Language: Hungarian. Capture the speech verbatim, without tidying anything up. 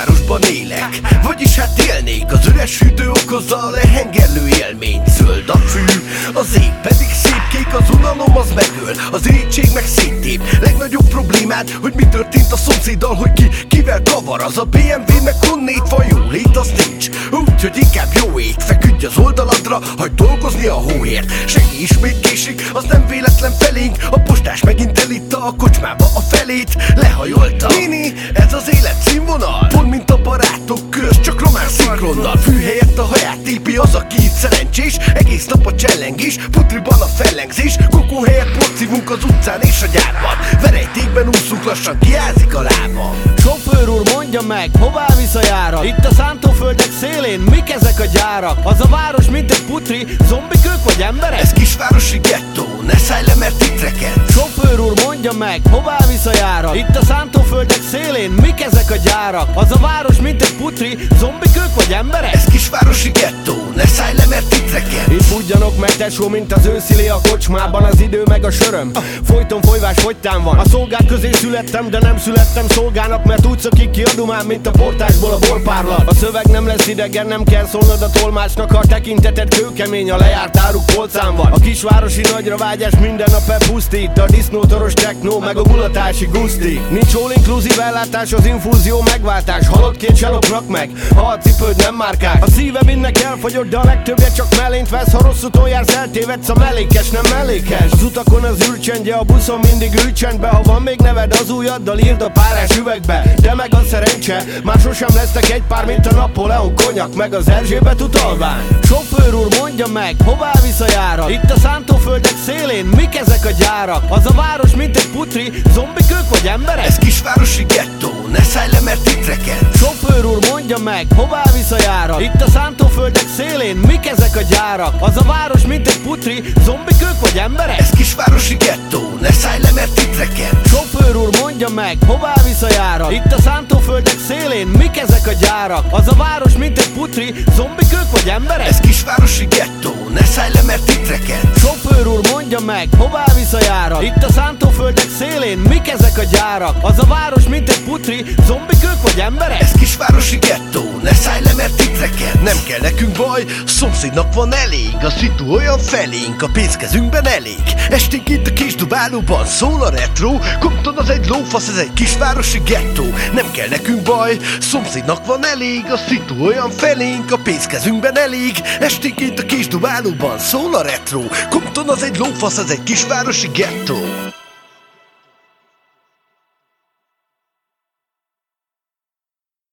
kisvárosban élek, vagyis hát élnék. Az üres hűtő okozza a lehengerlő élményt. Zöld a fű, az ég pedig szép kék. Az unalom az megöl, az irigység meg széttép. Legnagyobb problémád, hogy mi történt a szomszéddal, hogy ki kivel kavar. Az a bé em vé meg honnét van, jólét az nincs, úgyhogy inkább jó ét. Feküdj az oldaladra, hagyd dolgozni a hóért. Senki ismét késik, az nem véletlen felénk. A postás megint elitta a kocsmába a felét. Lehajolta Mini, ez az élet színvonal. Pont mint a barátok köz, csak román szinkronnal. Fű helyett a haját tépi az, aki itt szerencsés. Egész nap a csellengés, putriban a fellengzés. Kokó helyett porcivunk az utcán és a gyárban. Verejtékben úszunk, lassan kiázik a lábam. Sofőr úr, mondja meg, hová visz a járat? Itt a szántóföldek szélén, mik ezek a gyárak? Az a város mint egy putri, zombik ők vagy emberek? Ez kisvárosi gettó, ne szállj le, mert itt reked. Sofőr úr, mondja meg, hová visz a járat? Itt a szántóföldek szélén, mik ezek a gyárak? Az a város mint egy putri, zombik ők vagy emberek? Ez kisvárosi gettó, ne szállj le, mert itt reked. Itt budjanok meg tesó, mint az őszilé a kocsmában. Az idő meg a söröm, folyton folyvás fogytán van. A szolgák közé születtem, de nem születtem szolgának, mert úgy szökik ki a dumám, mint a portásból a borpárlat. A szöveg nem lesz idegen, nem kell szólnod a tolmácsnak, ha a tekinteted kőkemény, a lejárt áruk polcán van. A kisvárosi nagyra vágyás minden nap elpusztít, a disznótoros technó, meg a mulatási guszti. Nincs all-inclusive ellátás, az infúzió megváltás. Halott két csaloknak meg, ha a cipőd nem márkás. A szíve mindnek elfogyott, de a legtöbbje csak mellényt vesz. Ha rosszul jársz, eltévedsz, a mellékes nem mellékes. Az utakon az űrcsendje, a buszon mindig ülcsendbe. Ha van még neved, az ujjaddal írd a párás üvegbe. De meg a szerencse, már sosem lesznek egy pár, mint a Napóleon konyak, meg az Erzsébet utalvány. Sofőr úr, mondja meg, hová visz a járat? Itt a szántóföldek szélén, mik ezek a gyárak? Az a város mint egy putri, zombik ők vagy emberek? Ez kisvárosi gettó, ne szállj le, mert itt reked. Sofőr úr, mondja meg, hová visz a járat? Itt a szántóföldek szélén, mik ezek a gyárak? Az a város mint egy putri, zombik ők vagy emberek? Ez kisvárosi gettó, ne szállj le, mert itt reked. Sofőr úr, mondja meg, hová visz a járat? Itt a szántóföldek szélén, mik ezek a gyárak? Az a város mint egy putri, zombik ők vagy emberek? Ez kisvárosi gettó, ne szállj le, mert itt reked. Sofőr úr, mondja meg, hová visz a járat? Itt a szántóföldek szélén, mik ezek a gyárak? Az a város mint egy putri, zombik ők vagy emberek? Ez kisvárosi gettó, ne szállj le, mert itt reked. Nem kell nekünk baj, szomszédnak van elég. A szitu olyan felénk, a pénz kezünkben elég. Esténként a kis dubálóban szól a retro. Compton az egy lófasz, ez egy kisvárosi gettó. Nem kell nekünk baj, szomszédnak van elég. A szitu olyan felénk, a pénz kezünkben elég. Esténként a kis dubálóban szól a retro. Compton az egy lófasz, ez egy kisvárosi gettó.